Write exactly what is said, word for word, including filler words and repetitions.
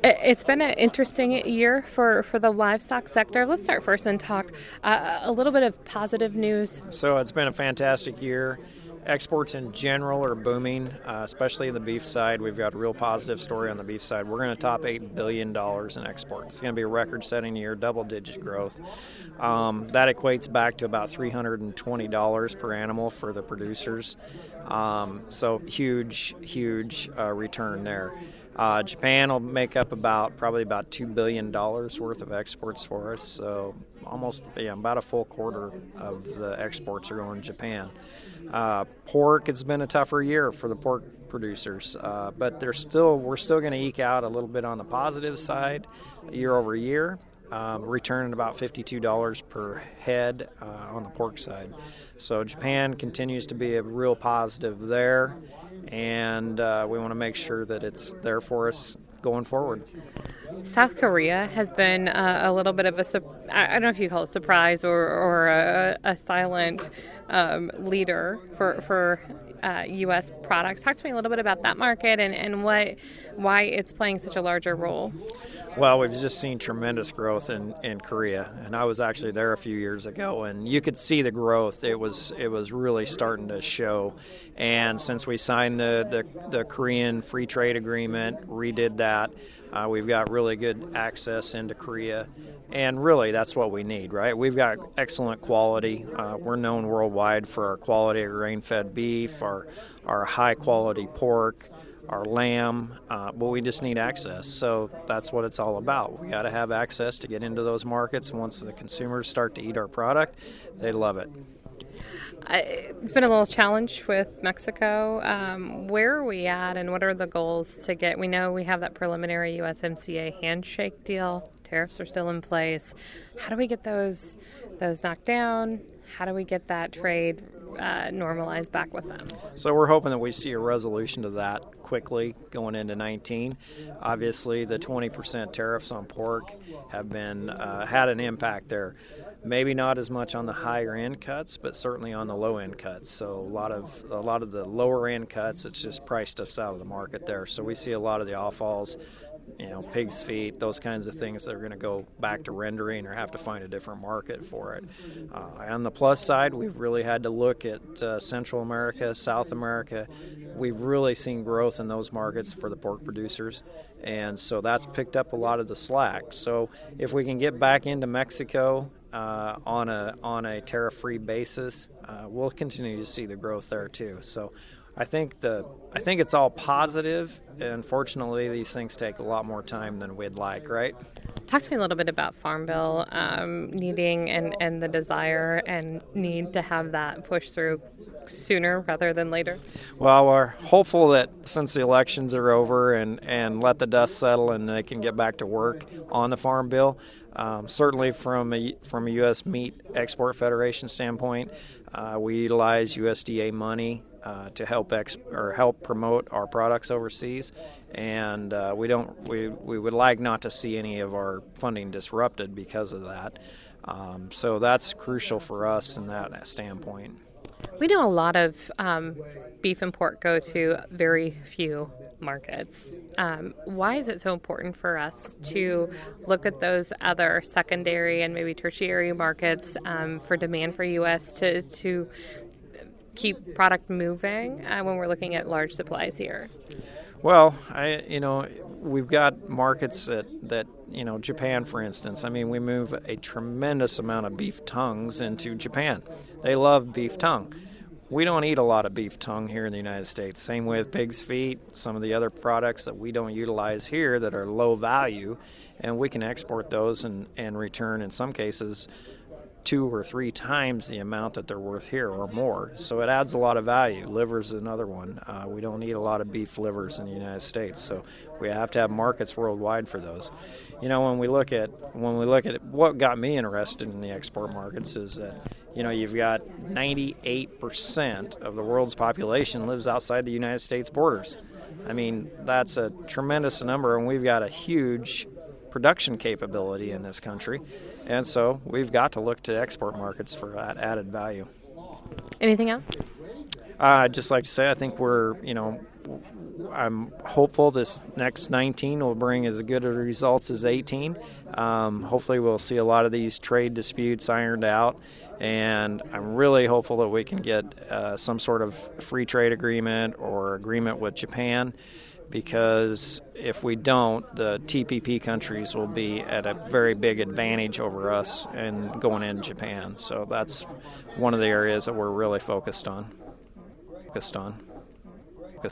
It- It's been an interesting year for, for the livestock sector. Let's start first and talk uh, a little bit of positive news. So it's been a fantastic year. Exports in general are booming, uh, especially the beef side. We've got a real positive story on the beef side. We're going to top eight billion dollars in exports. It's going to be a record-setting year, double-digit growth. Um, that equates back to about three hundred twenty dollars per animal for the producers. Um, so huge, huge uh, return there. Uh, Japan will make up about probably about two billion dollars worth of exports for us. So almost yeah, about a full quarter of the exports are going to Japan. Uh, pork, it's been a tougher year for the pork producers, uh, but they're still we're still going to eke out a little bit on the positive side year over year, um, returning about fifty-two dollars per head uh, on the pork side. So Japan continues to be a real positive there, and uh, we want to make sure that it's there for us going forward. South Korea has been uh, a little bit of a, I don't know if you call it surprise or, or a, a silent um, leader for, for uh, U S products. Talk to me a little bit about that market and, and what why it's playing such a larger role. Well, we've just seen tremendous growth in, in Korea, and I was actually there a few years ago, and you could see the growth. It was it was really starting to show, and since we signed the, the, the Korean Free Trade Agreement, redid that, uh, we've got really good access into Korea, and really that's what we need, right? We've got excellent quality. Uh, we're known worldwide for our quality of grain-fed beef, our, our high-quality pork, our lamb, uh, but we just need access. So that's what it's all about. We got to have access to get into those markets. Once the consumers start to eat our product, they love it. Uh, it's been a little challenge with Mexico. Um, where are we at, and what are the goals to get? We know we have that preliminary U S M C A handshake deal. Tariffs are still in place. How do we get those those knocked down? How do we get that trade uh, normalized back with them? So we're hoping that we see a resolution to that quickly going into nineteen. Obviously, the twenty percent tariffs on pork have been uh, had an impact there. Maybe not as much on the higher end cuts, but certainly on the low end cuts. So a lot of a lot of the lower end cuts, it's just priced us out of the market there. So we see a lot of the offals, you know, pig's feet, those kinds of things that are going to go back to rendering or have to find a different market for it. Uh, on the plus side, we've really had to look at uh, Central America, South America. We've really seen growth in those markets for the pork producers, and so that's picked up a lot of the slack. So if we can get back into Mexico uh, on a on a tariff-free basis, uh, we'll continue to see the growth there too. So I think the I think it's all positive. Unfortunately, these things take a lot more time than we'd like, right? Talk to me a little bit about Farm Bill um, needing and, and the desire and need to have that push through sooner rather than later. Well, we're hopeful that since the elections are over and, and let the dust settle and they can get back to work on the Farm Bill, um, certainly from a, from a U S Meat Export Federation standpoint, uh, we utilize U S D A money Uh, to help ex- or help promote our products overseas, and uh, we don't we, we would like not to see any of our funding disrupted because of that. Um, so that's crucial for us in that standpoint. We know a lot of um, beef and pork go to very few markets. Um, why is it so important for us to look at those other secondary and maybe tertiary markets um, for demand for U S to to keep product moving uh, when we're looking at large supplies here? Well, I you know we've got markets that, that you know Japan, for instance. I mean, we move a tremendous amount of beef tongues into Japan. They love beef tongue. We don't eat a lot of beef tongue here in the United States. Same with pig's feet, some of the other products that we don't utilize here that are low value, and we can export those and, and return in some cases two or three times the amount that they're worth here or more. So it adds a lot of value. Liver's another one. Uh, we don't eat a lot of beef livers in the United States, so we have to have markets worldwide for those. You know, when we look at when we look at it, what got me interested in the export markets is that, you know, you've got ninety-eight percent of the world's population lives outside the United States borders. I mean, that's a tremendous number, and we've got a huge production capability in this country. And so we've got to look to export markets for that added value. Anything else? Uh, I'd just like to say I think we're, you know, I'm hopeful this next nineteen will bring as good of results as eighteen. Um, hopefully we'll see a lot of these trade disputes ironed out, and I'm really hopeful that we can get uh, some sort of free trade agreement or agreement with Japan, because if we don't, the T P P countries will be at a very big advantage over us and going into Japan. So that's one of the areas that we're really focused on. Focused on.